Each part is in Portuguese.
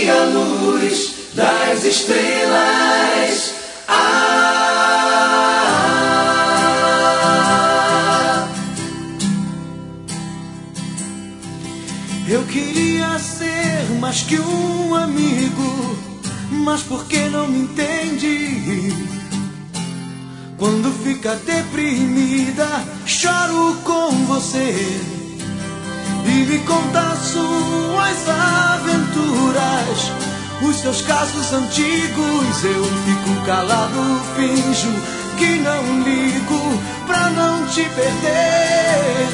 que a luz das estrelas. Eu queria ser mais que um amigo, mas por que não me entende? Quando fica deprimida, choro com você e me conta suas aventuras, os seus casos antigos. Eu fico calado, finjo que não ligo pra não te perder.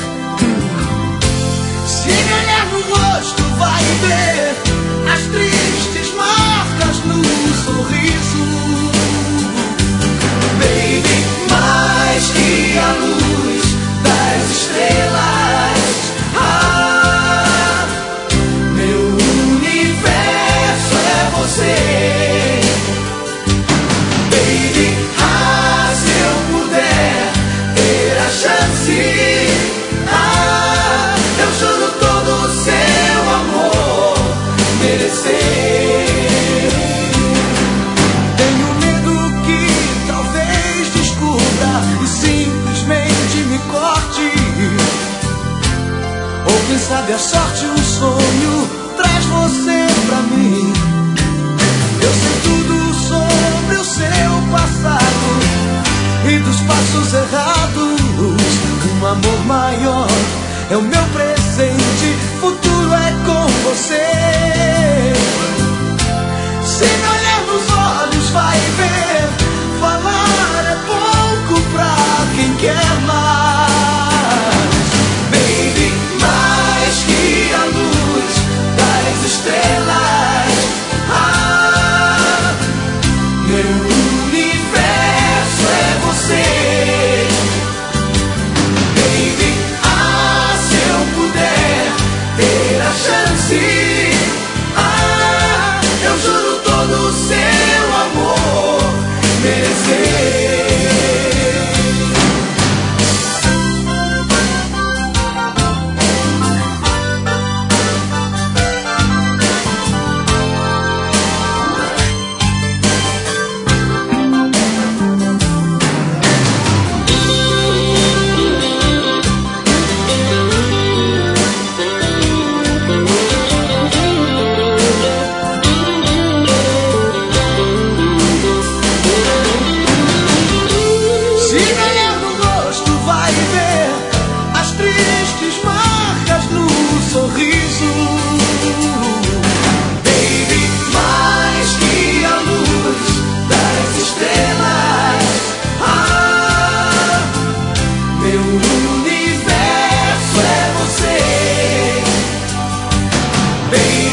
Se me olhar no rosto, vai ver as tristes marcas no sorriso. Baby, mais que a luz das estrelas. Meu universo é você. Baby, se eu puder ter a chance, eu juro todo o seu amor merecer. Tenho medo que talvez descubra e simplesmente me corte. Ou quem sabe a sorte, um sonho traz você pra mim. Eu sei tudo sobre o seu passado e dos passos errados. Um amor maior é o meu presente, futuro é com você. Se me olhar nos olhos, vai ver, falar é pouco pra quem quer mais. Baby, mais que a luz das estrelas. Meu universo é você. Baby, se eu puder ter a chance, eu juro todo o seu amor merecer. Se me olhar no rosto, vai ver as tristes marcas no sorriso. Baby, mais que a luz das estrelas. Meu universo é você. Baby,